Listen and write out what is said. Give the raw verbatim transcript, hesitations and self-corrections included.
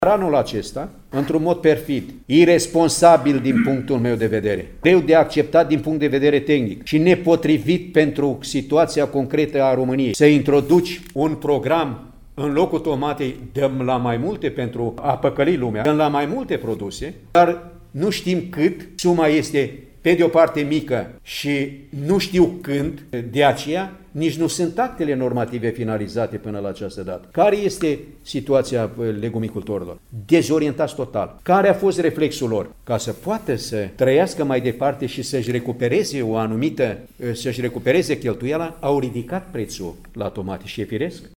Anul acesta, într-un mod perfid, iresponsabil din punctul meu de vedere, greu de acceptat din punct de vedere tehnic și nepotrivit pentru situația concretă a României, să introduci un program în locul tomatei, dăm la mai multe pentru a păcăli lumea, dăm la mai multe produse, dar nu știm cât, suma este pe de o parte mică și nu știu când, de aceea nici nu sunt actele normative finalizate până la această dată. Care este situația legumicultorilor? Dezorientați total. Care a fost reflexul lor? Ca să poată să trăiască mai departe și să-și recupereze o anumită, să-și recupereze cheltuiala, au ridicat prețul la tomate și e firesc.